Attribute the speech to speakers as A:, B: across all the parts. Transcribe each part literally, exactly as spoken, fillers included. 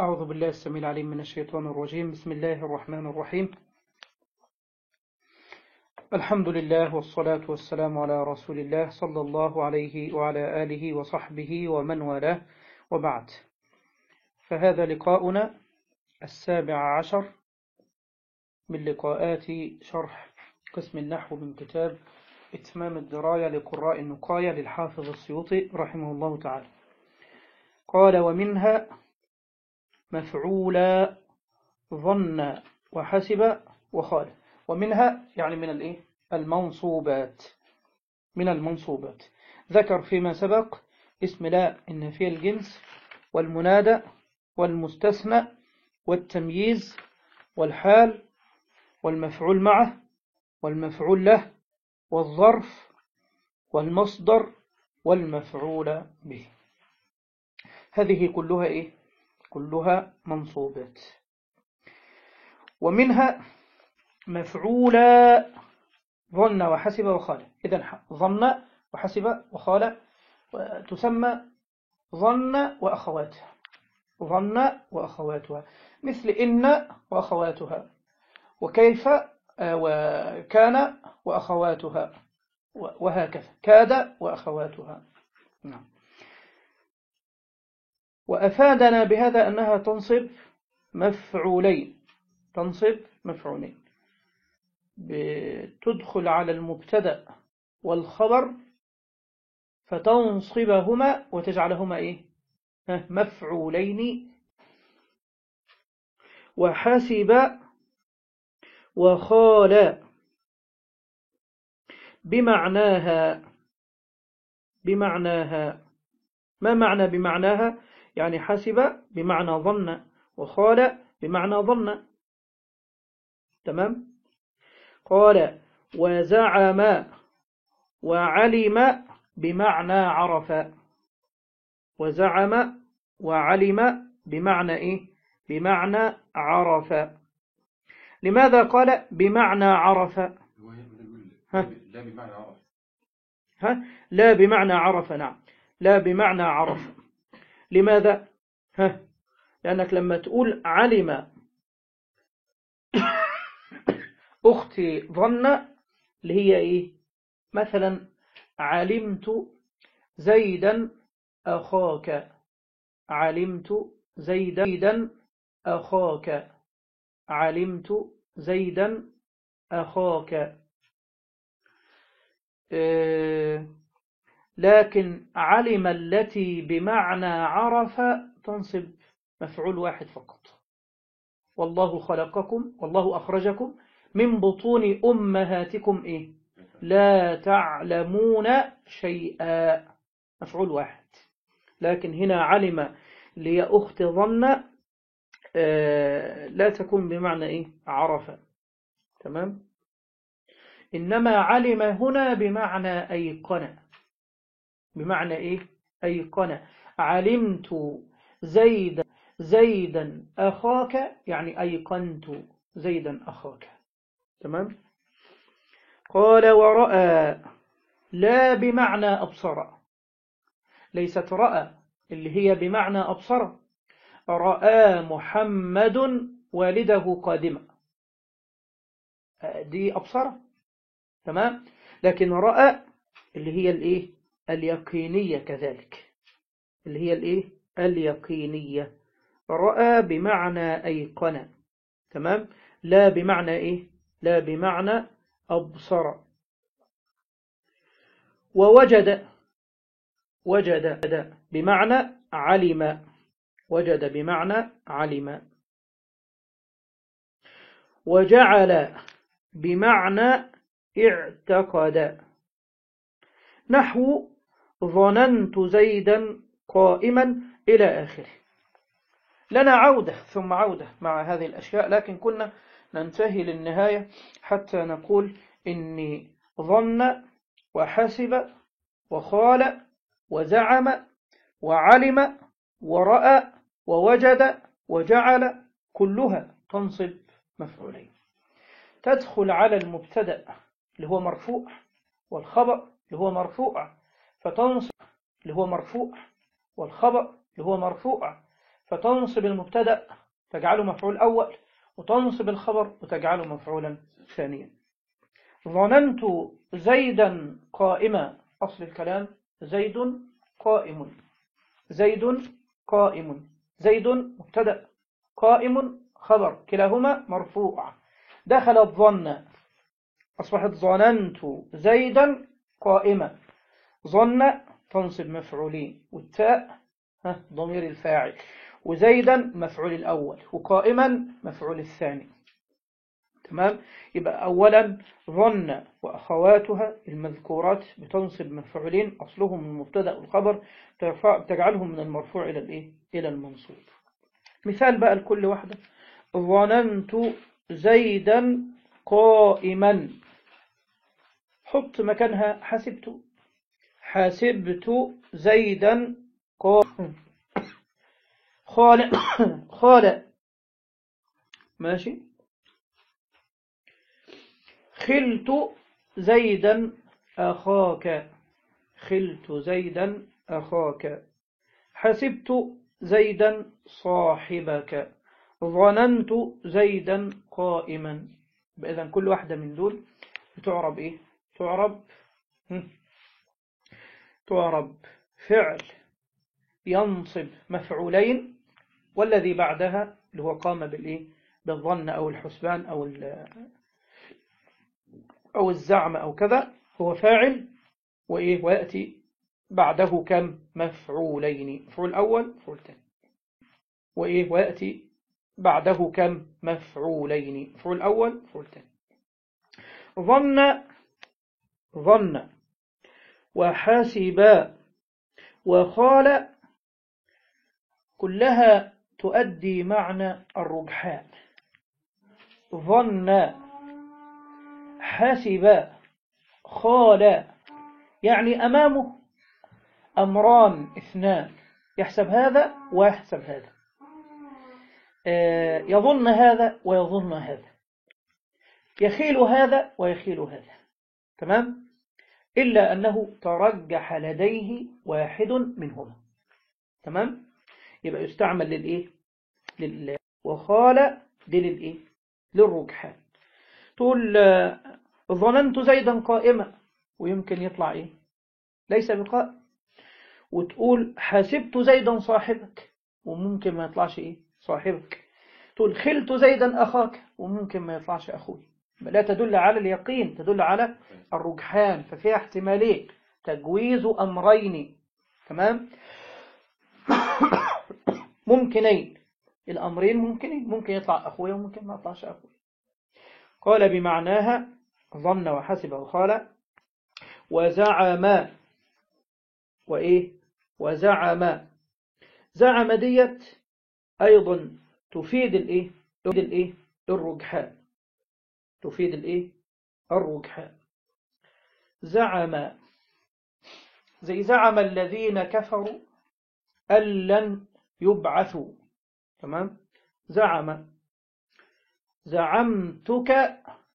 A: أعوذ بالله السميع العليم من الشيطان الرجيم. بسم الله الرحمن الرحيم. الحمد لله والصلاة والسلام على رسول الله صلى الله عليه وعلى آله وصحبه ومن والاه، وبعد. فهذا لقاؤنا السابع عشر من لقاءات شرح قسم النحو من كتاب إتمام الدراية لقراء النقاية للحافظ السيوطي رحمه الله تعالى. قال: ومنها مفعولا ظن وحسب وخال. ومنها يعني من الايه المنصوبات، من المنصوبات. ذكر فيما سبق اسم لا النافية الجنس، والمنادى، والمستثنى، والتمييز، والحال، والمفعول معه، والمفعول له، والظرف، والمصدر، والمفعول به. هذه كلها ايه كلها منصوبات. ومنها مفعولا ظن وحسب وخال. إذن ظن وحسب وخال تسمى ظن وأخواتها، ظن وأخواتها، مثل إن وأخواتها، وكيف وكان وأخواتها، وهكذا كاد وأخواتها. نعم. وأفادنا بهذا أنها تنصب مفعولين، تنصب مفعولين، بتدخل على المبتدأ والخبر فتنصبهما وتجعلهما إيه؟ مفعولين. وحسب وخال بمعناها، بمعناها ما معنى بمعناها؟ يعني حسب بمعنى ظن، وخال بمعنى ظن. تمام. قال: وزعم وعلم بمعنى عرف. وزعم وعلم بمعنى إيه؟ بمعنى عرف. لماذا قال بمعنى عرف؟ ها؟
B: لا بمعنى عرف.
A: ها؟ لا بمعنى عرف. نعم، لا بمعنى عرف. لماذا؟ ها؟ لأنك لما تقول علم أختي ظن، اللي هي إيه؟ مثلا علمت زيدا أخاك، علمت زيدا أخاك، علمت زيدا أخاك. إيه، لكن علم التي بمعنى عرف تنصب مفعول واحد فقط. والله خلقكم، والله أخرجكم من بطون أمهاتكم إيه؟ لا تعلمون شيئا، مفعول واحد. لكن هنا علم اللي هي أخت ظن آه لا تكون بمعنى إيه؟ عرف. تمام. إنما علم هنا بمعنى أيقن. بمعنى إيه؟ أيقن. علمت زيدا زيدا أخاك، يعني أيقنت زيدا أخاك. تمام. قال: ورأى لا بمعنى أبصر. ليست رأى اللي هي بمعنى أبصر. رأى محمد والده قادما، دي أبصر. تمام. لكن رأى اللي هي الإيه؟ اليقينية كذلك، اللي هي الإيه؟ اليقينية. رأى بمعنى أيقن. تمام. لا بمعنى إيه؟ لا بمعنى أبصر. ووجد، وجد بمعنى علم، وجد بمعنى علم. وجعل بمعنى اعتقد. نحو ظننت زيدا قائما إلى آخره. لنا عودة ثم عودة مع هذه الأشياء، لكن كنا ننتهي للنهاية حتى نقول إني ظن وحسب وخال وزعم وعلم ورأى ووجد وجعل كلها تنصب مفعولين. تدخل على المبتدأ اللي هو مرفوع والخبر اللي هو مرفوع فتنصب اللي هو مرفوع والخبر اللي هو مرفوع فتنصب المبتدأ تجعله مفعول أول، وتنصب الخبر وتجعله مفعولا ثانيا. ظننت زيدا قائما، أصل الكلام زيد قائم، زيد قائم، زيد مبتدأ، قائم خبر، كلاهما مرفوع. دخل الظن، أصبحت ظننت زيدا قائما. ظن تنصب مفعولين، والتاء ضمير الفاعل، وزيدا مفعول الأول، وقائما مفعول الثاني. تمام؟ يبقى أولا ظن وأخواتها المذكورات بتنصب مفعولين أصلهم من المبتدأ والخبر، تجعلهم من المرفوع إلى الإيه؟ إلى المنصوب. مثال بقى لكل واحدة. ظننت زيدا قائما، حط مكانها حسبت. حسبت زيدا قائما. خالق خالق ماشي. خلت زيدا أخاك، خلت زيدا أخاك. حسبت زيدا صاحبك. ظننت زيدا قائما. إذن كل واحدة من دول تعرب إيه؟ تعرب تعرب فعل ينصب مفعولين، والذي بعدها اللي هو قام بالإيه؟ بالظن أو الحسبان أو أو الزعم أو كذا، هو فاعل وإيه؟ ويأتي بعده كم؟ مفعولين، مفعول أول مفعول ثاني، وإيه؟ ويأتي بعده كم؟ مفعولين، مفعول أول مفعول ثاني. ظن ظن وحاسب وخال كلها تؤدي معنى الرجحان. ظن حاسب خال يعني أمامه أمران اثنان، يحسب هذا ويحسب هذا، يظن هذا ويظن هذا، يخيل هذا ويخيل هذا. تمام؟ إلا أنه ترجح لديه واحد منهما. تمام؟ يبقى يستعمل للإيه؟ لل... وخال دي للإيه؟ للرجحان. تقول ظننت زيدا قائما، ويمكن يطلع إيه؟ ليس بقائم. وتقول حسبت زيدا صاحبك، وممكن ما يطلعش إيه؟ صاحبك. تقول خلت زيدا أخاك، وممكن ما يطلعش أخوي. لا تدل على اليقين، تدل على الرجحان، ففيها احتمالين، تجويز أمرين. تمام؟ ممكنين، الأمرين ممكنين، ممكن يطلع أخوي وممكن ما يطلعش أخوي. قال بمعناها ظن وحسب وخال وزعم وإيه؟ وزعم. زعم ديت أيضا تفيد الإيه؟ تفيد الإيه؟ الرجحان، تفيد الإيه؟ الرجحان. زعم زي زعم الذين كفروا أن لن يبعثوا. تمام؟ زعم. زعمتك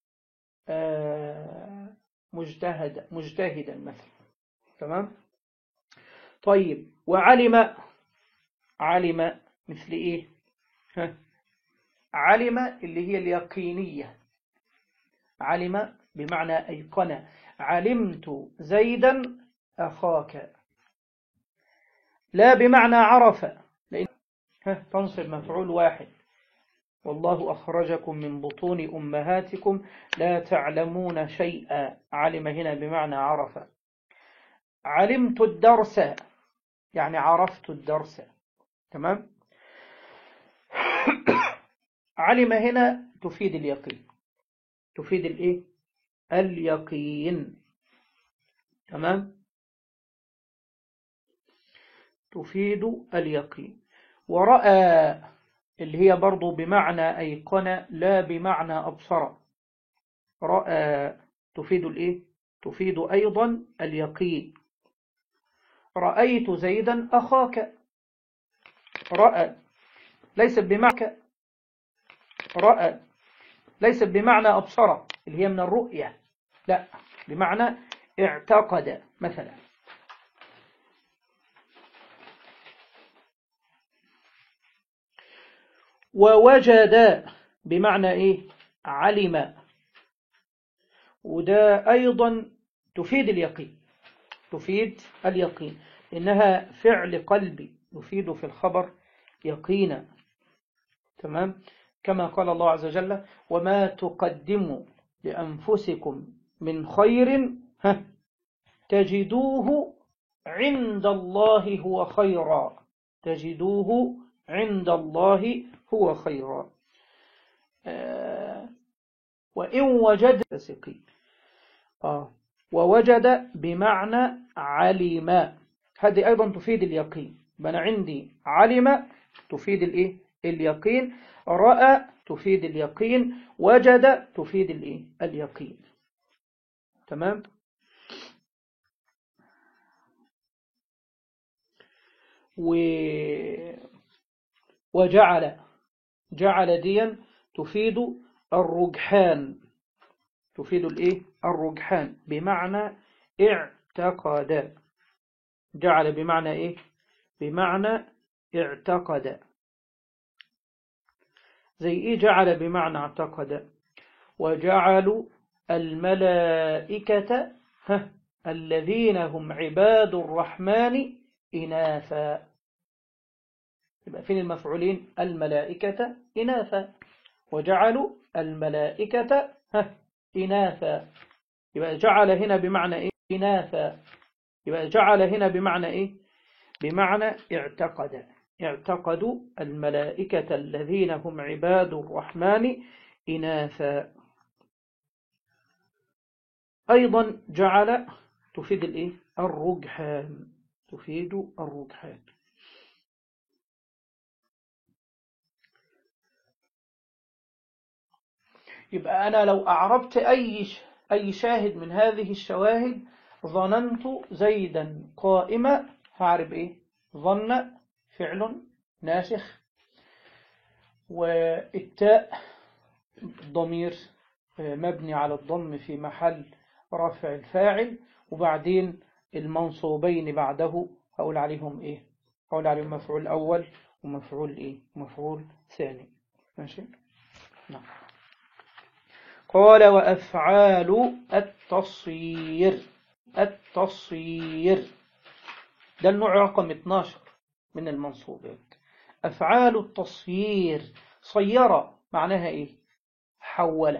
A: مجتهدا مجتهدا مثلا. تمام؟ طيب وعلم. علم مثل إيه؟ ها؟ علم اللي هي اليقينية، علم بمعنى أيقن. علمت زيدا أخاك. لا بمعنى عرف، لأن تنصب مفعول واحد. والله أخرجكم من بطون أمهاتكم لا تعلمون شيئا. علم هنا بمعنى عرف. علمت الدرس يعني عرفت الدرس. تمام؟ علم هنا تفيد اليقين، تفيد الإيه؟ اليقين. تمام؟ تفيد اليقين. ورأى اللي هي برضو بمعنى أيقن لا بمعنى أبصر. رأى تفيد الإيه؟ تفيد أيضا اليقين. رأيت زيدا أخاك. رأى ليست بمعنى رأى ليست بمعنى أبصر اللي هي من الرؤية، لا، بمعنى اعتقد مثلا. ووجد بمعنى إيه؟ علم، وده أيضا تفيد اليقين، تفيد اليقين إنها فعل قلبي يفيد في الخبر يقينا. تمام؟ كما قال الله عز وجل: وما تقدموا لأنفسكم من خير تجدوه عند الله هو خيرا، تجدوه عند الله هو خيرا. آه وإن وجد فسقي آه ووجد بمعنى علم، هذه أيضا تفيد اليقين. أنا عندي علم تفيد الإيه؟ اليقين، رأى تفيد اليقين، وجد تفيد الإيه؟ اليقين. تمام؟ و... وجعل، جعل ديا تفيد الرجحان، تفيد الإيه؟ الرجحان بمعنى اعتقد. جعل بمعنى إيه؟ بمعنى اعتقد. زي إيه جعل بمعنى اعتقد؟ وجعلوا الملائكة الذين هم عباد الرحمن إناثا. يبقى فين المفعولين؟ الملائكة إناثا، وجعلوا الملائكة إناثا. يبقى جعل هنا بمعنى إيه؟ إناثا. يبقى جعل هنا بمعنى إيه؟ بمعنى اعتقد، اعتقدوا الملائكة الذين هم عباد الرحمن إناثا. أيضا جعل تفيد الإيه؟ الرجحان، تفيد الرجحان. يبقى أنا لو أعربت أي أي شاهد من هذه الشواهد، ظننت زيدا قائمة، هعرب إيه؟ ظن فعل ناسخ، والتاء ضمير مبني على الضم في محل رفع الفاعل، وبعدين المنصوبين بعده هقول عليهم إيه؟ هقول عليهم مفعول أول ومفعول إيه؟ مفعول ثاني. ماشي؟ نعم. قال: وأفعال التصير، التصير ده النوع رقم اثناشر من المنصوبات. أفعال التصير، صير معناها إيه؟ حول.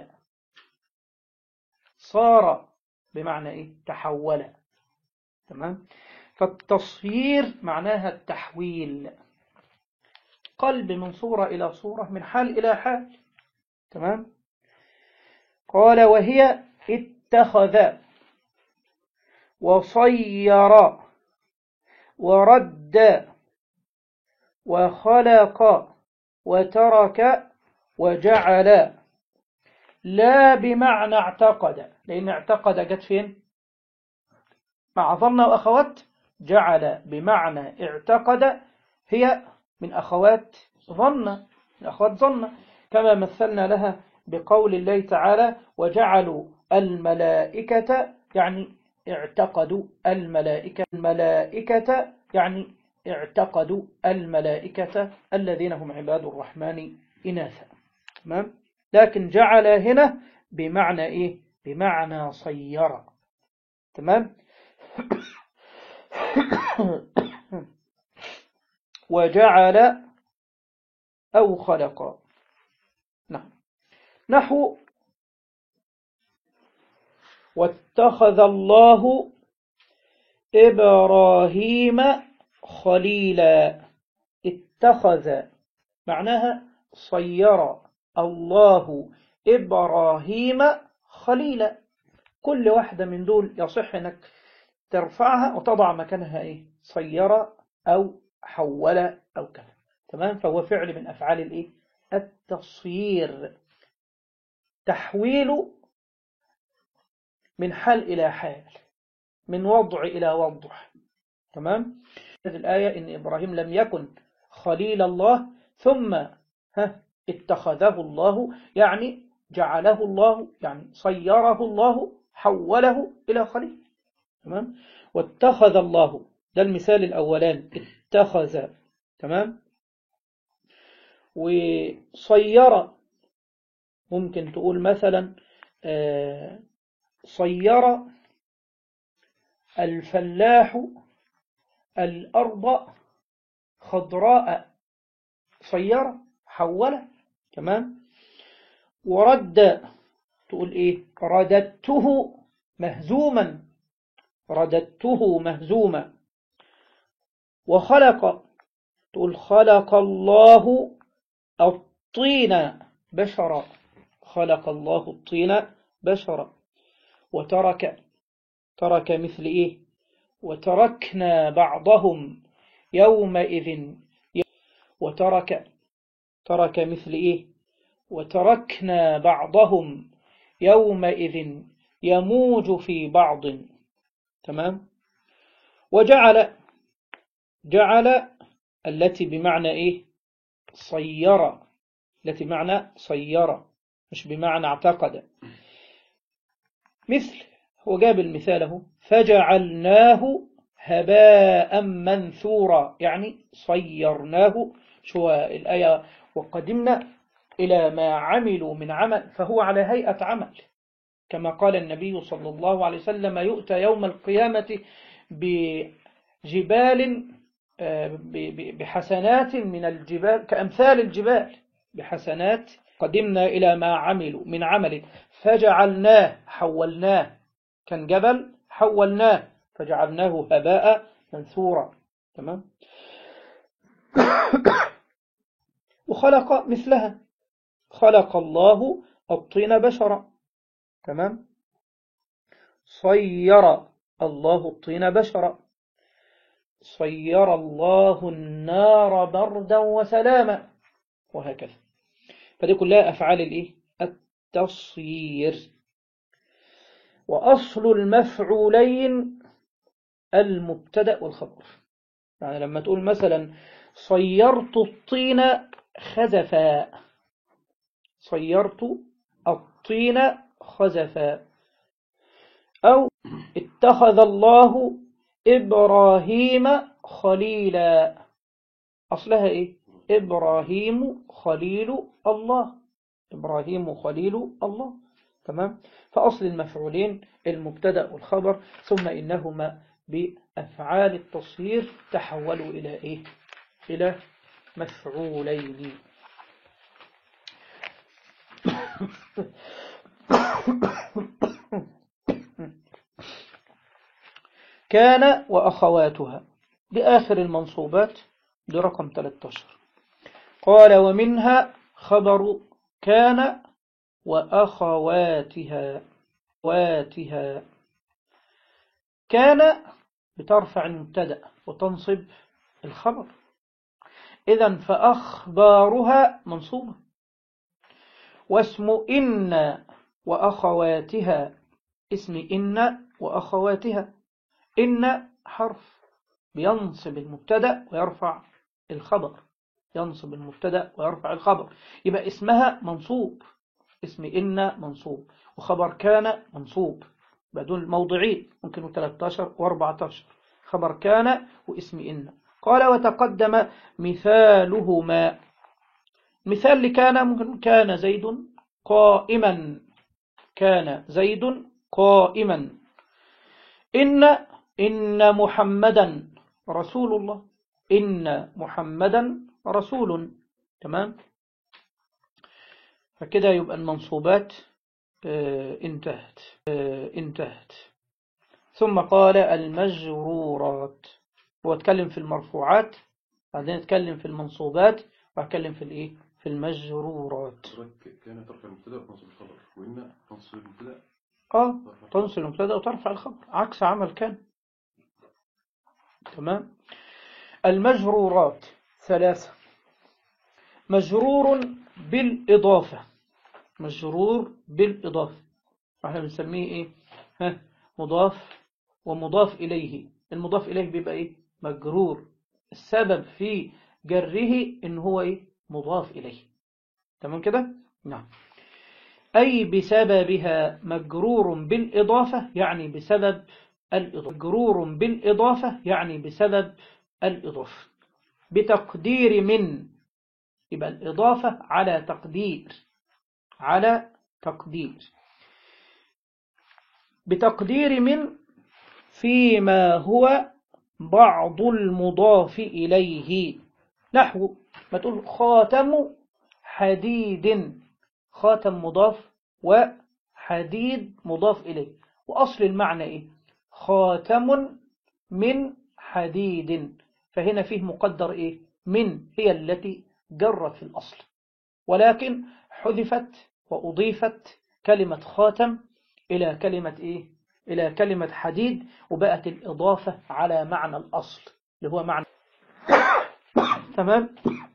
A: صار بمعنى إيه؟ تحول. تمام؟ فالتصير معناها التحويل، قلب من صورة إلى صورة، من حال إلى حال. تمام؟ قال: وهي اتخذ وصير ورد وخلق وترك وجعل، لا بمعنى اعتقد، لأن اعتقد جت فين؟ مع ظن وأخوات. جعل بمعنى اعتقد هي من أخوات ظن، من أخوات ظن، كما مثلنا لها بقول الله تعالى: وجعلوا الملائكة، يعني اعتقدوا الملائكة، الملائكة يعني اعتقدوا الملائكة الذين هم عباد الرحمن إناثا. تمام؟ لكن جعل هنا بمعنى إيه؟ بمعنى صير. تمام؟ وجعل أو خلق. نعم. نحو: واتخذ الله إبراهيم خليلا. اتخذ معناها صير الله إبراهيم خليلا. كل واحدة من دول يصح أنك ترفعها وتضع مكانها إيه؟ صير أو حول أو كذا. تمام؟ فهو فعل من أفعال الإيه؟ التصيير، تحويل من حال إلى حال، من وضع إلى وضع. تمام؟ هذه الآية إن إبراهيم لم يكن خليل الله ثم ها اتخذه الله، يعني جعله الله، يعني صيره الله، حوله إلى خليل. تمام؟ واتخذ الله، ده المثال الأولان، اتخذ. تمام؟ وصير ممكن تقول مثلا صير الفلاح الأرض خضراء، صير حول. تمام. ورد تقول إيه؟ رددته مهزوما، رددته مهزوما. وخلق تقول خلق الله الطين بشرا، خلق الله الطين بشرا. وترك ترك مثل إيه؟ وتركنا بعضهم يومئذ، وترك ترك مثل إيه؟ وتركنا بعضهم يومئذ يموج في بعض. تمام. وجعل جعل التي بمعنى إيه؟ صير، التي بمعنى صير مش بمعنى اعتقد. مثل هو جاب المثاله فجعلناه هباء منثورا، يعني صيرناه. شو الآية؟ وقدمنا إلى ما عملوا من عمل فهو على هيئة عمل، كما قال النبي صلى الله عليه وسلم يؤتى يوم القيامة بجبال بحسنات من الجبال كأمثال الجبال بحسنات. قدمنا إلى ما عملوا من عمل فجعلناه حولناه، كان جبل حولناه فجعلناه هباء منثورا. تمام. وخلق مثلها، خلق الله الطين بشرا. تمام. صير الله الطين بشرا، صير الله النار بردا وسلاما، وهكذا. فدي كلها أفعال الإيه؟ التصيير. وأصل المفعولين المبتدأ والخبر. يعني لما تقول مثلا صيرت الطين خزفا، صيرت الطين خزفا. أو اتخذ الله إبراهيم خليلا، أصلها إيه؟ إبراهيم خليل الله، إبراهيم خليل الله. تمام. فأصل المفعولين المبتدأ والخبر، ثم إنهما بأفعال التصوير تحولوا إلى إيه؟ إلى مفعولين. كان وأخواتها بآخر المنصوبات برقم ثلاثة عشر. قال ومنها خبر كان وأخواتها واتها. كان بترفع المبتدأ وتنصب الخبر، إذن فأخبارها منصوبة. واسم إن وأخواتها، اسم إن وأخواتها. إن حرف بينصب المبتدأ ويرفع الخبر، ينصب المبتدأ ويرفع الخبر، يبقى اسمها منصوب، اسم إن منصوب، وخبر كان منصوب. بدون موضعين ممكن ثلاثة عشر وأربعة عشر، خبر كان واسم إن. قال وتقدم مثالهما. مثال لكان ممكن كان زيد قائما، كان زيد قائما. إن إن محمدا رسول الله، إن محمدا رسول. تمام. فكده يبقى المنصوبات اه انتهت اه انتهت. ثم قال المجرورات، هو اتكلم في المرفوعات بعدين اتكلم في المنصوبات واتكلم في الايه في المجرورات.
B: كان ترفع المبتدا وتنصب الخبر، وإن تنصب المبتدا
A: اه تنصب المبتدا وترفع الخبر عكس عمل كان. تمام. المجرورات ثلاثة. مجرور بالإضافة، مجرور بالإضافة احنا بنسميه ايه؟ ها مضاف ومضاف إليه. المضاف إليه بيبقى ايه؟ مجرور. السبب في جره ان هو ايه؟ مضاف إليه. تمام كده؟ نعم. أي بسببها مجرور بالإضافة، يعني بسبب الإضافة. مجرور بالإضافة يعني بسبب الإضافة. بتقدير من يبقى الإضافة على تقدير، على تقدير، بتقدير من فيما هو بعض المضاف إليه. نحو ما تقول خاتم حديد، خاتم مضاف وحديد مضاف إليه، وأصل المعنى إيه؟ خاتم من حديد، فهنا فيه مقدر إيه؟ من هي التي جرت في الأصل، ولكن حذفت وأضيفت كلمة خاتم إلى كلمة إيه؟ إلى كلمة حديد، وبقت الإضافة على معنى الأصل اللي هو معنى تمام.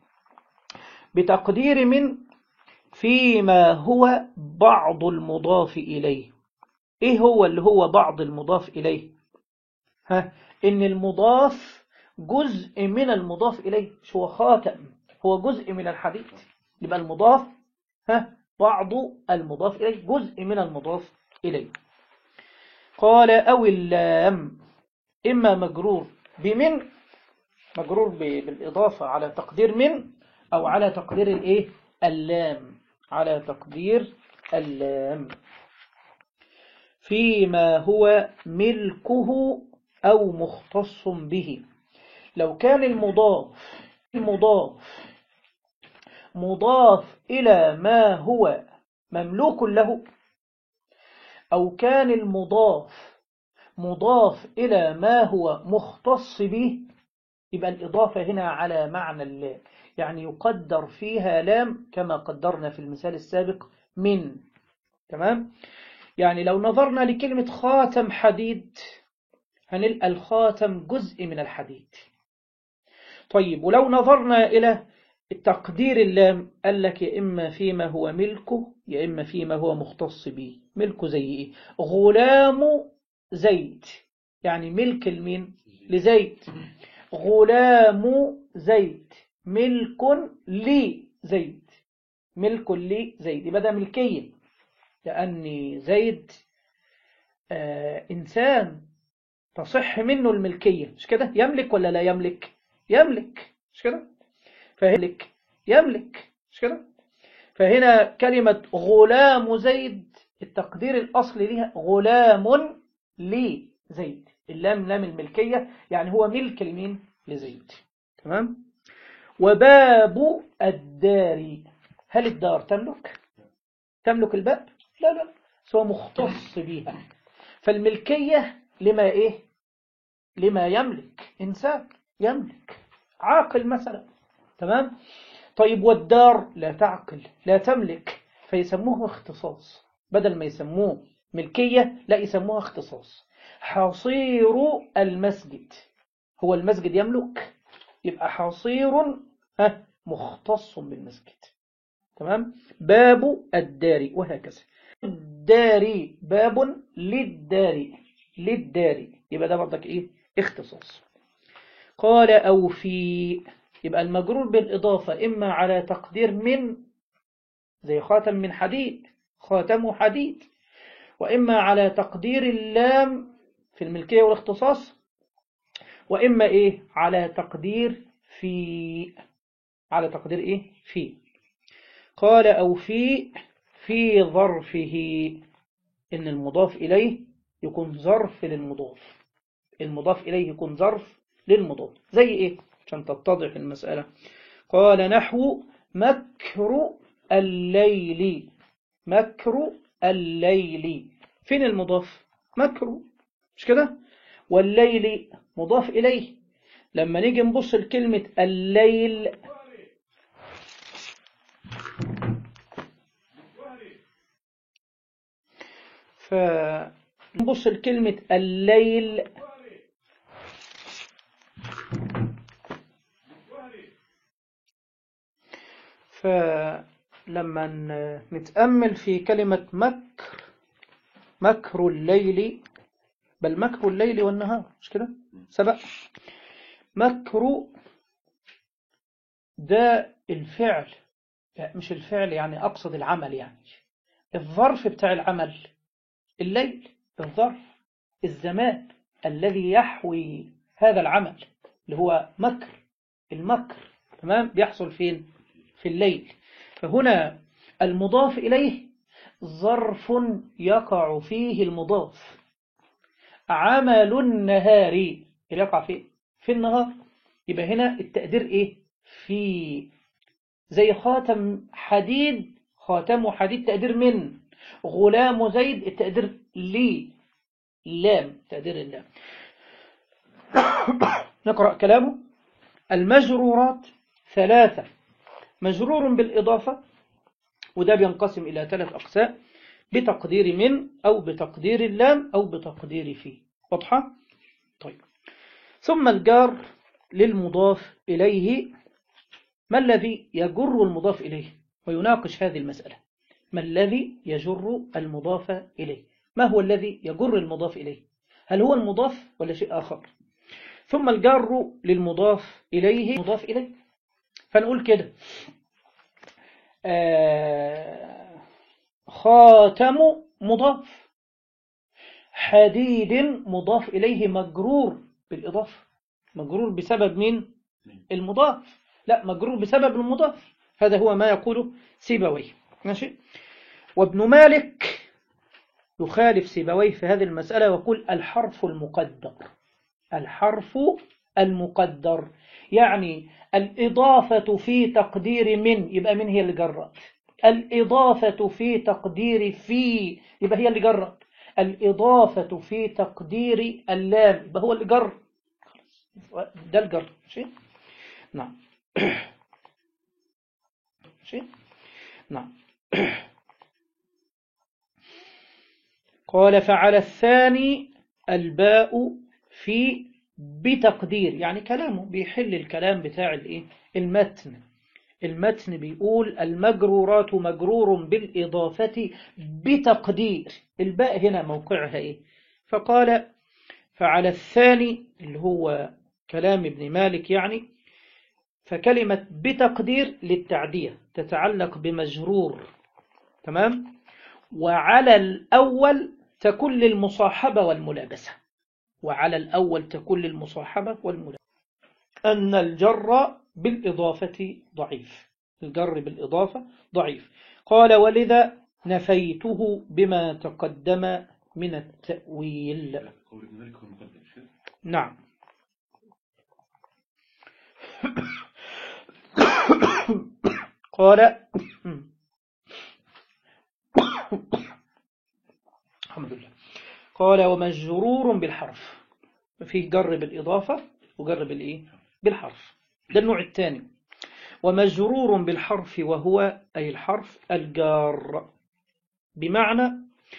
A: بتقدير من فيما هو بعض المضاف إليه. إيه هو اللي هو بعض المضاف إليه؟ ها، إن المضاف جزء من المضاف إليه، مش هو خاتم، هو جزء من الحديد، يبقى المضاف ها بعض المضاف إليه جزء من المضاف إليه. قال أو اللام، إما مجرور بمن، مجرور بالإضافة على تقدير من، أو على تقدير الإيه؟ اللام، على تقدير اللام. فيما هو ملكه أو مختص به. لو كان المضاف المضاف مضاف إلى ما هو مملوك له، أو كان المضاف مضاف إلى ما هو مختص به، يبقى الإضافة هنا على معنى اللام، يعني يقدر فيها لام كما قدرنا في المثال السابق من. تمام؟ يعني لو نظرنا لكلمة خاتم حديد هنلقى الخاتم جزء من الحديد. طيب، ولو نظرنا إلى التقدير اللام قال لك يا إما فيما هو ملكه يا إما فيما هو مختص به. ملكه زي إيه؟ غلام زيد، يعني ملك المين؟ لزيد. غلام زيد ملك لي زيد، ملك لي زيد، يبقى ده ملكية، لأن زيد آه إنسان تصح منه الملكية، مش كده؟ يملك ولا لا يملك؟ يملك، مش كده؟ فيملك يملك، مش كده؟ فهنا كلمة غلام زيد التقدير الأصلي لها غلام لي زيد، اللام لام الملكية، يعني هو ملك لمين؟ لزيد. تمام؟ وباب الدار، هل الدار تملك؟ تملك الباب؟ لا لا لا، هو مختص بها. فالملكية لما إيه؟ لما يملك، إنسان يملك، عاقل مثلا. تمام؟ طيب، والدار لا تعقل لا تملك، فيسموه اختصاص، بدل ما يسموه ملكية لا يسموها اختصاص. حصير المسجد، هو المسجد يملك؟ يبقى حصير ها مختص بالمسجد. تمام؟ باب الدار، وهكذا الدار باب للدار، للدار، يبقى ده برضك ايه؟ اختصاص. قال أو في، يبقى المجرور بالإضافة إما على تقدير من زي خاتم من حديد، خاتم حديد، وإما على تقدير اللام في الملكية والاختصاص، وإما إيه؟ على تقدير في، على تقدير إيه؟ في. قال أو في في ظرفه، إن المضاف إليه يكون ظرف للمضاف، المضاف إليه يكون ظرف للمضاف. زي إيه؟ عشان تتضح المسألة. قال نحو مكر الليل، مكر الليل، فين المضاف؟ مكر، مش كده؟ والليل مضاف إليه. لما نيجي نبص لكلمة الليل، فنبص لكلمة الليل فلما نتأمل في كلمة مكر، مكر الليل، بل مكر الليل والنهار، مش كده؟ سبق مكر ده الفعل، مش الفعل يعني أقصد العمل، يعني الظرف بتاع العمل الليل، الظرف الزمان الذي يحوي هذا العمل اللي هو مكر، المكر. تمام؟ بيحصل فين؟ في الليل. فهنا المضاف إليه ظرف يقع فيه المضاف. عمل النهار يقع فيه في النهار، يبقى هنا التقدير إيه؟ في. زي خاتم حديد، خاتم حديد تقدير من. غلام زيد التقدير لي، لام تقدير اللام. نقرأ كلامه. المجرورات ثلاثة: مجرور بالإضافة، وده بينقسم إلى ثلاث أقسام: بتقدير من، أو بتقدير اللام، أو بتقدير في. واضحة؟ طيب. ثم الجار للمضاف إليه. ما الذي يجر المضاف إليه؟ ويناقش هذه المسألة. ما الذي يجر المضاف إليه؟ ما هو الذي يجر المضاف إليه؟ هل هو المضاف ولا شيء آخر؟ ثم الجار للمضاف إليه مضاف إليه. فنقول كده: آه خاتم مضاف، حديد مضاف إليه مجرور بالإضافة. مجرور بسبب مين؟ المضاف. لا، مجرور بسبب المضاف. هذا هو ما يقوله سيبويه. ماشي. وابن مالك يخالف سيبويه في هذه المسألة ويقول الحرف المقدر. الحرف المقدر يعني الإضافة في تقدير من، يبقى من هي اللي جرت. الإضافة في تقدير في، يبقى هي اللي جرت. الإضافة في تقدير اللام، يبقى هو اللي جر. ده الجر. ماشي. نعم. ماشي. نعم. قال: فعلى الثاني الباء في بتقدير، يعني كلامه بيحل الكلام بتاع الايه؟ المتن. المتن بيقول المجرورات مجرور بالإضافة بتقدير. الباء هنا موقعها ايه؟ فقال: فعلى الثاني اللي هو كلام ابن مالك يعني، فكلمة بتقدير للتعدية تتعلق بمجرور، تمام؟ وعلى الأول تكون للمصاحبة والملابسة. وعلى الأول تكون للمصاحبة والملابسة. أن الجر بالإضافة ضعيف. الجر بالإضافة ضعيف. قال: ولذا نفيته بما تقدم من التأويل. نعم. قال: الحمد لله. قال: ومجرور بالحرف. فيه جر بالإضافة وجر بالإيه؟ بالحرف. ده النوع الثاني. ومجرور بالحرف وهو أي الحرف الجار، بمعنى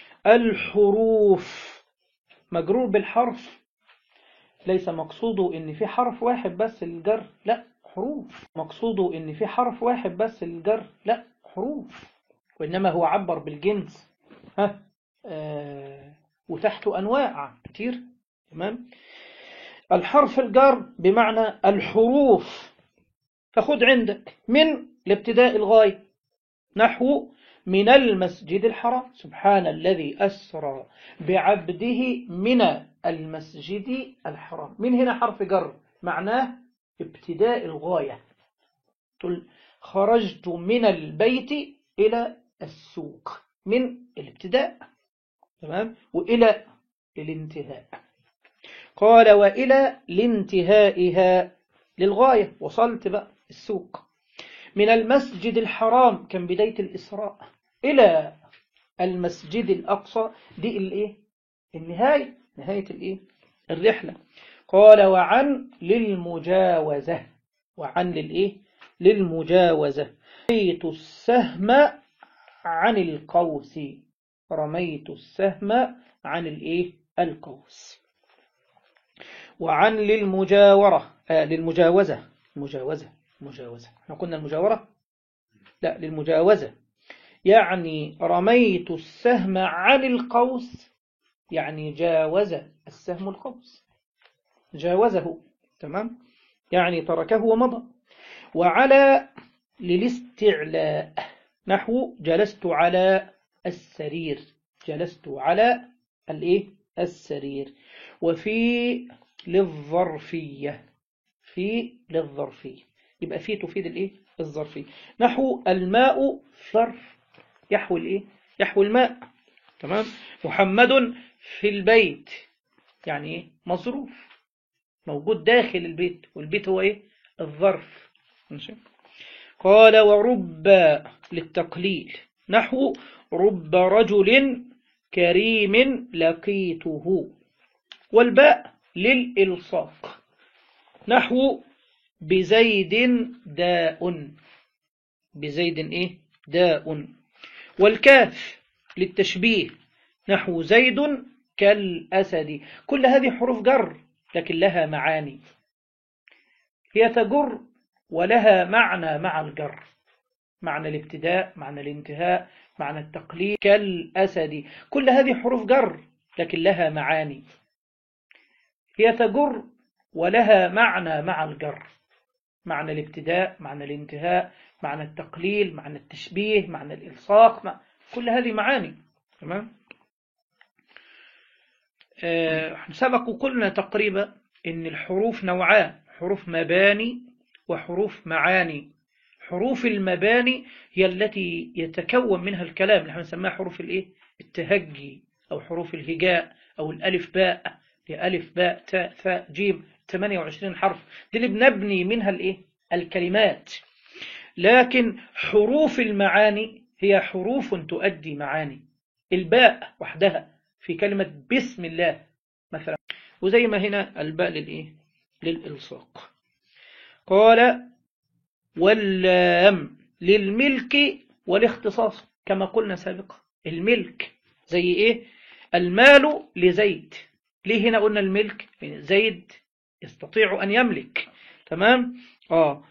A: الحروف. مجرور بالحرف ليس مقصوده إن في حرف واحد بس الجر، لا، حروف. مقصوده إن في حرف واحد بس الجر، لا، حروف. وإنما هو عبر بالجنس. ها آه وتحته أنواع كتير. تمام. الحرف الجر بمعنى الحروف. فخذ عندك من الابتداء الغاية، نحو من المسجد الحرام. سبحان الذي أسرى بعبده من المسجد الحرام. من هنا حرف جر معناه ابتداء الغاية. تقول خرجت من البيت إلى السوق، من الابتداء، تمام، وإلى الانتهاء. قال: وإلى لانتهائها، للغاية، وصلت بقى السوق. من المسجد الحرام كان بداية الإسراء، إلى المسجد الأقصى دي الإيه؟ النهاية، نهاية الإيه؟ الرحلة. قال: وعن للمجاوزة. وعن للإيه؟ للمجاوزة. رميت السهم عن القوس. رميت السهم عن الإيه؟ القوس. وعن للمجاورة، آه للمجاوزة. مجاوزة مجاوزة احنا قلنا المجاورة، لا، للمجاوزة. يعني رميت السهم عن القوس، يعني جاوز السهم القوس، جاوزه، تمام، يعني تركه ومضى. وعلى للاستعلاء، نحو جلست على السرير. جلست على الايه؟ السرير. وفي للظرفية. في للظرفية، يبقى في تفيد الايه؟ الظرفية. نحو الماء ظرف يحوي الإيه؟ يحوي الماء. تمام. محمد في البيت يعني إيه؟ مظروف موجود داخل البيت، والبيت هو إيه؟ الظرف. ماشي. قال ورب للتقليل. نحو رب رجل كريم لقيته. والباء للإلصاق. نحو بزيد داء. بزيد إيه؟ داء. والكاف للتشبيه. نحو زيد كالأسد. كل هذه حروف جر لكن لها معاني، هي تجر ولها معنى مع الجر، معنى الابتداء، معنى الانتهاء، معنى التقليد. كالأسد. كل هذه حروف جر لكن لها معاني، هي تجر ولها معنى مع الجر، معنى الابتداء، معنى الانتهاء، معنى التقليل، معنى التشبيه، معنى الإلصاق. مع... كل هذه معاني. تمام. أه سبق قلنا تقريبا إن الحروف نوعان، حروف مباني وحروف معاني. حروف المباني هي التي يتكون منها الكلام اللي احنا بنسميها حروف الايه؟ التهجي أو حروف الهجاء أو الألف باء، ألف باء تاء ثاء جيم، ثمانية وعشرين حرف، دي اللي بنبني منها الايه؟ الكلمات. لكن حروف المعاني هي حروف تؤدي معاني. الباء وحدها في كلمة بسم الله مثلا، وزي ما هنا الباء للإيه؟ للإلصاق. قال واللام للملك والاختصاص كما قلنا سابقا. الملك زي إيه؟ المال لزيد. ليه هنا قلنا الملك؟ زيد يستطيع أن يملك. تمام. آه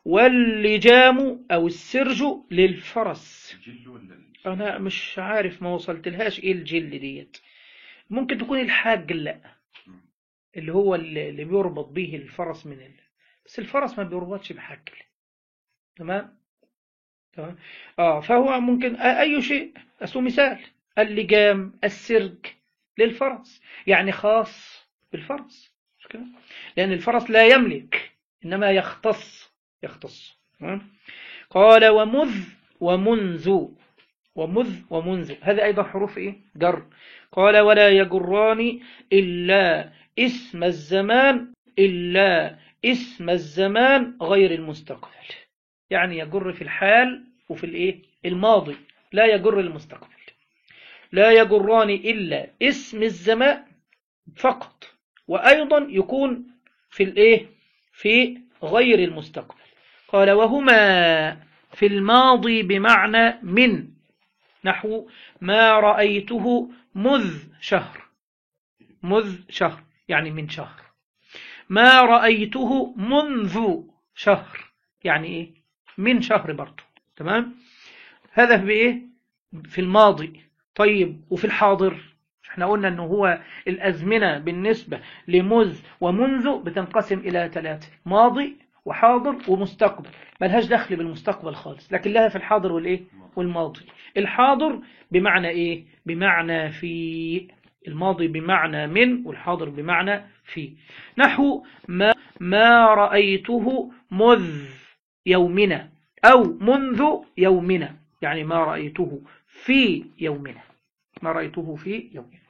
A: واللجام أو السرج للفرس. أنا مش عارف ما وصلت لهاش إيه الجل ديت. ممكن تكون الحاجل اللي هو اللي بيربط به الفرس من ال... بس الفرس ما بيربطش بحاجل. تمام. تمام. آه فهو ممكن أي شيء. أسو مثال اللجام السرج للفرس يعني خاص بالفرس، لأن الفرس لا يملك إنما يختص يختص. قال ومذ ومنذ. ومذ ومنذ هذا أيضا حروف إيه؟ جر. قال ولا يجران إلا اسم الزمان إلا اسم الزمان غير المستقبل. يعني يجر في الحال وفي الإيه؟ الماضي، لا يجر المستقبل. لا يجران إلا اسم الزمان فقط، وأيضا يكون في الإيه؟ في غير المستقبل. قال وهما في الماضي بمعنى من. نحو ما رأيته مذ شهر. مذ شهر يعني من شهر. ما رأيته منذ شهر يعني إيه؟ من شهر برضه. تمام. هذا بإيه؟ في الماضي. طيب وفي الحاضر احنا قلنا أنه هو الأزمنة بالنسبة لمذ ومنذ بتنقسم إلى ثلاثة: ماضي وحاضر ومستقبل. ملهاش دخل بالمستقبل خالص، لكن لها في الحاضر والإيه؟ والماضي. الحاضر بمعنى إيه؟ بمعنى في. الماضي بمعنى من، والحاضر بمعنى في. نحو ما, ما رأيته مذ يومنا أو منذ يومنا، يعني ما رأيته في يومنا، ما رأيته في يومنا.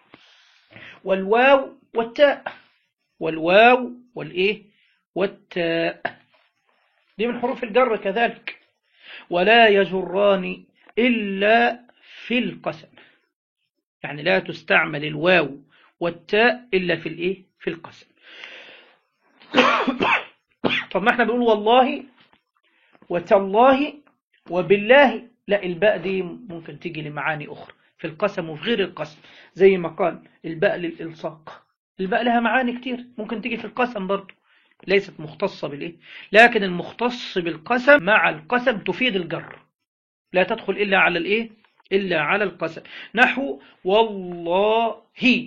A: والواو والتاء. والواو والإيه؟ والتاء دي من حروف الجر كذلك. ولا يجران إلا في القسم، يعني لا تستعمل الواو والتاء إلا في الإيه؟ في القسم. طب ما احنا بنقول والله وتالله وبالله، لا، الباء دي ممكن تيجي لمعاني أخرى في القسم وفي غير القسم، زي ما قال الباء للإلصاق. الباء لها معاني كتير ممكن تيجي في القسم برضو، ليست مختصة بالإيه، لكن المختص بالقسم مع القسم تفيد الجر، لا تدخل إلا على الإيه؟ إلا على القسم. نحو والله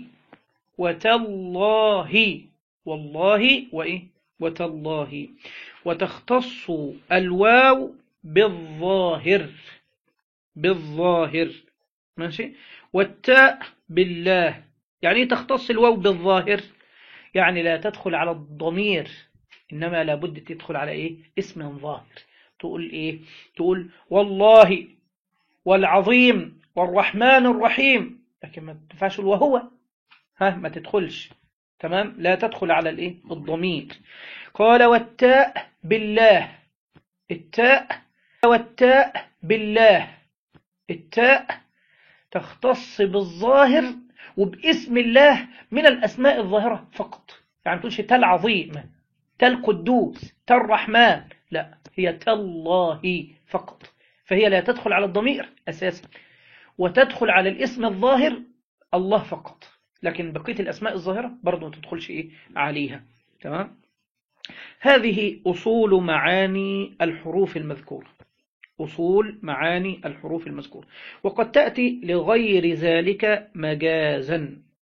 A: وتالله. والله وإيه؟ وتالله. وتختص الواو بالظاهر. بالظاهر ماشي. والتاء بالله. يعني تختص الواو بالظاهر، يعني لا تدخل على الضمير، إنما لابد تدخل على إيه؟ اسم ظاهر. تقول إيه؟ تقول والله والعظيم والرحمن الرحيم، لكن ما تنفعش وهو، ها ما تدخلش. تمام، لا تدخل على الإيه؟ الضمير. قال والتاء بالله، التاء والتاء بالله، التاء تختص بالظاهر وباسم الله من الأسماء الظاهرة فقط. يعني تقولش تال عظيم، تال قدوس، تال رحمن، لا، هي تالله فقط. فهي لا تدخل على الضمير أساسا، وتدخل على الاسم الظاهر الله فقط، لكن بقية الأسماء الظاهرة برضو ما تدخلش إيه عليها. تمام. هذه أصول معاني الحروف المذكورة، أصول معاني الحروف المذكورة. وقد تأتي لغير ذلك مجازا.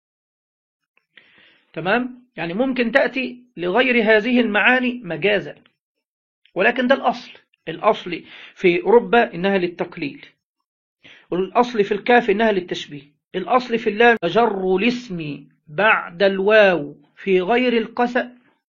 A: تمام، يعني ممكن تأتي لغير هذه المعاني مجازا، ولكن ده الأصل. الأصل في رب إنها للتقليل، والأصل في الكاف إنها للتشبيه، الأصل في اللام جر الاسم بعد الواو في غير القسم،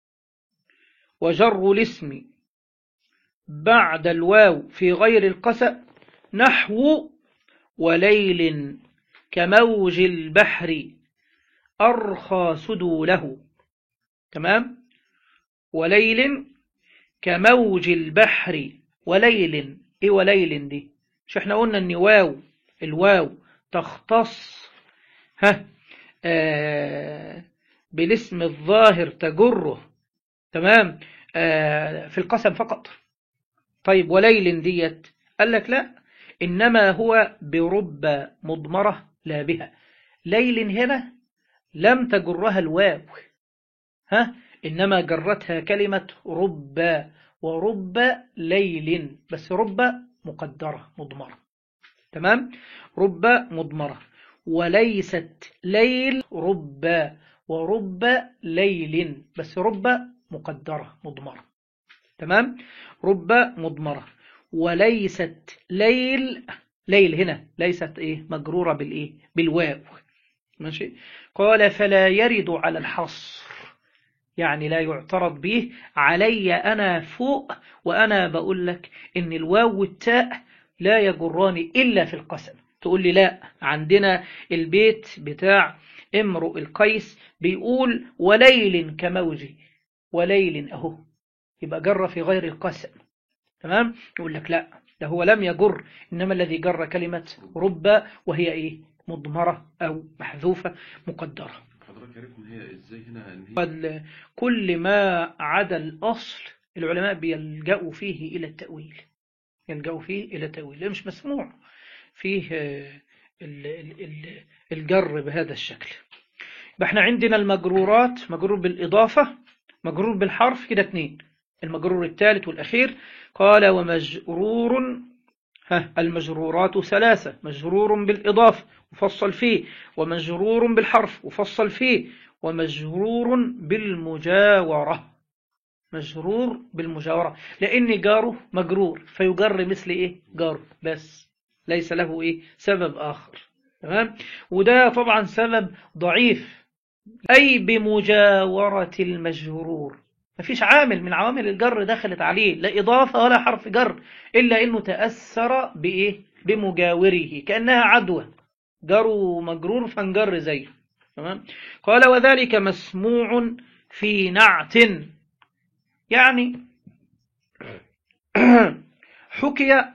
A: وجر الاسم بعد الواو في غير القسم، نحو وليل كموج البحر أرخى سدوله. تمام، وليل كموج البحر. وليل، إيه وليل دي؟ مش احنا قلنا ان واو، الواو تختص ها آه بالاسم الظاهر تجره. تمام، آه في القسم فقط. طيب وليل ديت، قال لك لا، إنما هو برب مضمرة لا بها. ليل هنا لم تجرها الواو، ها إنما جرتها كلمة رب، ورب ليل، بس رب مقدرة مضمرة. تمام، رب مضمرة، وليست ليل رب، ورب ليل، بس رب مقدرة مضمرة. تمام، رب مضمرة، وليست ليل، ليل هنا ليست ايه مجرورة بالايه بالواو. ماشي. قال فلا يرد على الحصر، يعني لا يعترض به علي أنا فوق، وأنا بقول لك إن الواو والتاء لا يجراني إلا في القسم. تقول لي لا، عندنا البيت بتاع امرؤ القيس بيقول وليل كموجي، وليل أهو، يبقى جر في غير القسم. تمام، يقول لك لا، ده هو لم يجر، إنما الذي جر كلمة رب، وهي إيه مضمرة أو محذوفة مقدرة.
B: حضرتك عرفت ان هي ازاي هنا ان هي
A: كل ما عدا الأصل العلماء بيلجأوا فيه إلى التأويل، يلجأوا فيه إلى التأويل، ده مش مسموع فيه الجر بهذا الشكل. احنا عندنا المجرورات، مجرور بالإضافة، مجرور بالحرف، كده اتنين، المجرور الثالث والأخير. قال ومجرور، ها المجرورات ثلاثة، مجرور بالإضافة وفصل فيه، ومجرور بالحرف وفصل فيه، ومجرور بالمجاورة، مجرور بالمجاورة، لأن جاره مجرور فيجر مثل إيه جاره، بس ليس له إيه سبب آخر. تمام، وده طبعا سبب ضعيف، أي بمجاورة المجرور، مفيش عامل من عوامل الجر دخلت عليه، لا إضافة ولا حرف جر، إلا إنه تأثر بإيه بمجاوره، كأنها عدوى، جر مجرور فانجر زيه. تمام. قال وذلك مسموع في نعت، يعني حكي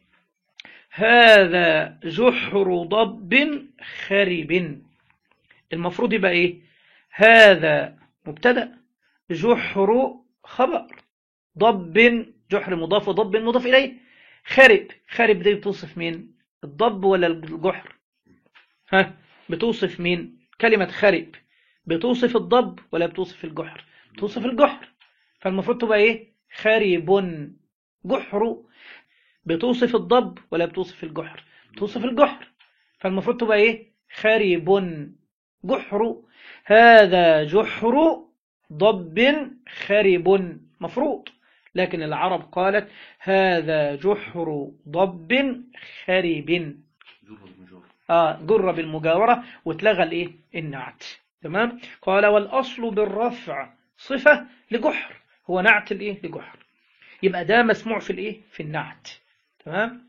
A: هذا جحر ضب خرب، المفروض يبقى إيه هذا مبتدأ، جحر خبر، ضب جحر مضاف وضب مضاف إليه، خرب، خرب دي بتوصف مين، الضب ولا الجحر؟ ها بتوصف مين؟ كلمة خرب بتوصف الضب ولا بتوصف الجحر؟ بتوصف الجحر، فالمفروض تبقى ايه خرب. جحر بتوصف الضب ولا بتوصف الجحر؟ بتوصف الجحر، فالمفروض تبقى ايه خرب جحر. هذا جحر ضب خرب مفروض، لكن العرب قالت هذا جحر ضب خرب، آه جر بالمجاورة واتلغى الايه النعت. تمام. قال والأصل بالرفع صفة لجحر، هو نعت الايه لجحر، يبقى ده مسموع في الايه؟ في النعت. تمام؟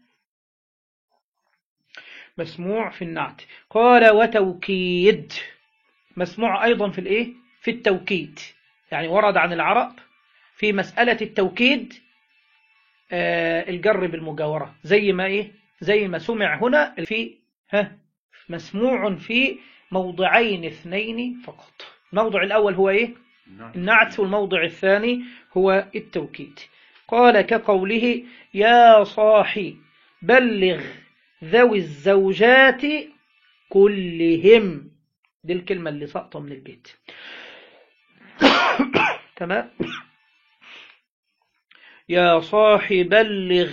A: مسموع في النعت. قال وتوكيد، مسموع أيضا في الايه؟ في التوكيد. يعني ورد عن العرب في مسألة التوكيد آه الجر بالمجاورة، زي ما ايه؟ زي ما سمع هنا في ها مسموع في موضعين اثنين فقط. الموضع الأول هو ايه؟ النعت، والموضع الثاني هو التوكيد. قال كقوله يا صاحي بلغ ذوي الزوجات كلهم، دي الكلمة اللي سقطة من البيت. تمام. يا صاحي بلغ،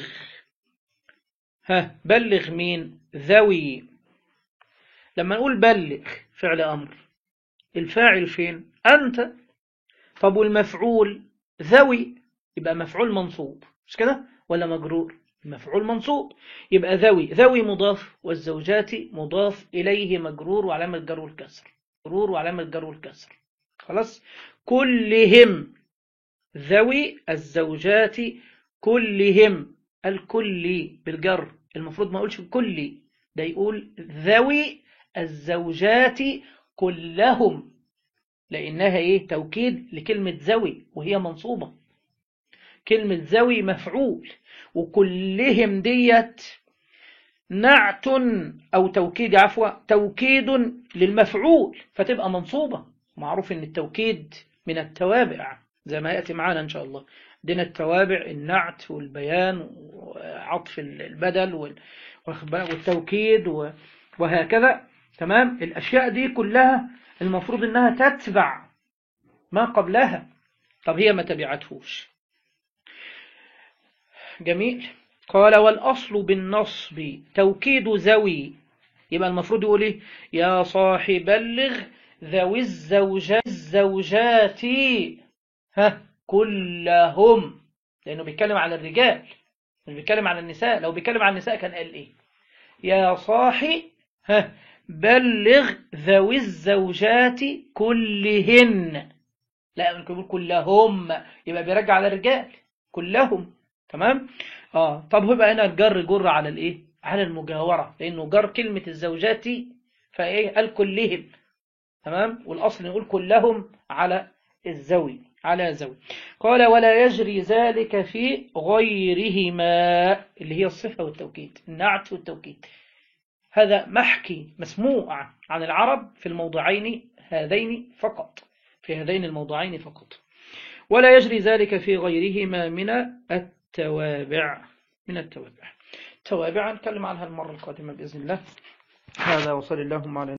A: ها بلغ مين؟ ذوي. لما نقول بلغ فعل أمر، الفاعل فين؟ أنت. طب والمفعول ذوي، يبقى مفعول منصوب مش كده ولا مجرور؟ المفعول منصوب، يبقى ذوي. ذوي مضاف، والزوجات مضاف إليه مجرور وعلامة جر والكسر، مجرور وعلامة جر والكسر. خلاص. كلهم، ذوي الزوجات كلهم، الكل بالجر، المفروض ما اقولش كلي، ده يقول ذوي الزوجات كلهم، لأنها إيه؟ توكيد لكلمة ذوي وهي منصوبة. كلمة ذوي مفعول، وكلهم ديت نعت أو توكيد، عفوا توكيد للمفعول فتبقى منصوبة. معروف أن التوكيد من التوابع زي ما يأتي معانا إن شاء الله. دين التوابع النعت والبيان وعطف البدل والتوكيد وهكذا. تمام. الأشياء دي كلها المفروض أنها تتبع ما قبلها، طب هي ما تبعتهوش. جميل. قال والأصل بالنصب توكيد ذوي، يبقى المفروض يقول إيه؟ يا صاحب بلغ ذوي الزوجات الزوجات ها كلهم، لأنه بيتكلم على الرجال مش بيتكلم على النساء. لو بيتكلم على النساء كان قال إيه؟ يا صاحي ها بلغ ذوي الزوجات كلهن، لا ممكن يقول كلهم، يبقى بيرجع على الرجال كلهم. تمام. اه طب يبقى هنا الجر جر على الايه؟ على المجاوره، لانه جر كلمه الزوجات فايه؟ قال كلهم. تمام. والاصل نقول كلهم على الزوي، على زوي. قال ولا يجري ذلك في غيرهما، اللي هي الصفه والتوكيد، النعت والتوكيد. هذا محكي مسموع عن العرب في الموضعين هذين فقط، في هذين الموضعين فقط. ولا يجري ذلك في غيرهما من التوابع، من التوابع. التوابع نتكلم عنها المرة القادمة بإذن الله. هذا وصلى اللهم على